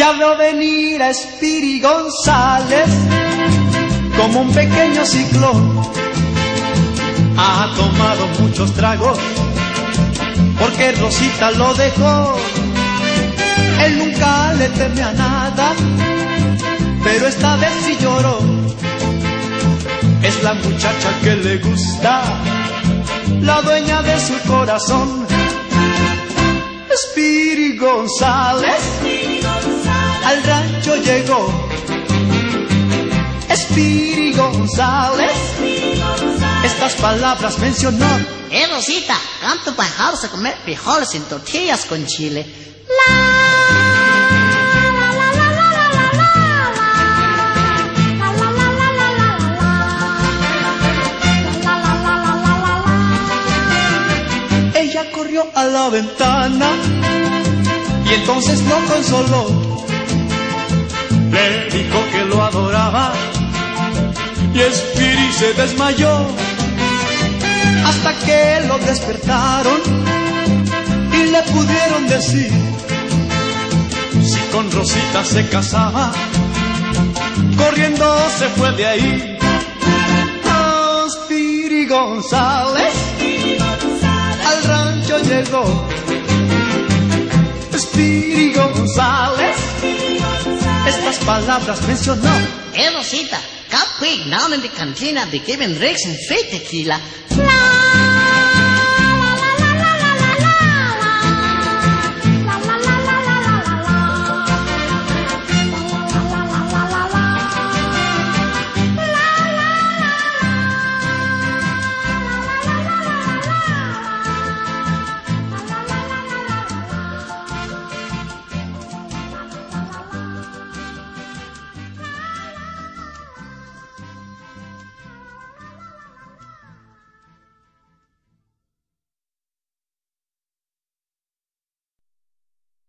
Ya veo venir a Spiri González como un pequeño ciclón. Ha tomado muchos tragos porque Rosita lo dejó. Él nunca le teme a nada, pero esta vez sí lloró. Es la muchacha que le gusta, la dueña de su corazón. Spiri González al rancho llegó. Spiri González estas palabras mencionó. Rosita, canto para dejarse a comer frijoles en tortillas con chile. Ella corrió a la ventana y entonces lo consoló. Le dijo que lo adoraba y Spiri se desmayó. Hasta que lo despertaron y le pudieron decir si con Rosita se casaba. Corriendo se fue de ahí. Oh, Spiri González al rancho llegó. Spiri González estas palabras mencionó. Rosita, got quick down in the cantina, they giving drinks and free tequila.